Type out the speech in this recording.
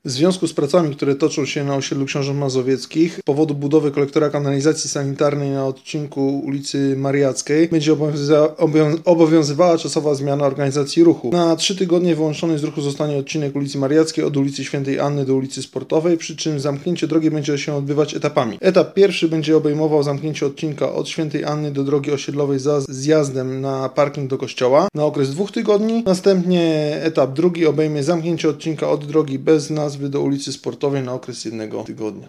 W związku z pracami, które toczą się na osiedlu Książąt Mazowieckich, z powodu budowy kolektora kanalizacji sanitarnej na odcinku ulicy Mariackiej będzie obowiązywała czasowa zmiana organizacji ruchu. Na 3 tygodnie wyłączony z ruchu zostanie odcinek ulicy Mariackiej od ulicy Świętej Anny do ulicy Sportowej, przy czym zamknięcie drogi będzie się odbywać etapami. Etap pierwszy będzie obejmował zamknięcie odcinka od Świętej Anny do drogi osiedlowej za zjazdem na parking do kościoła na okres 2 tygodni. Następnie etap drugi obejmie zamknięcie odcinka od drogi bez nazwy do ulicy Sportowej na okres 1 tygodnia.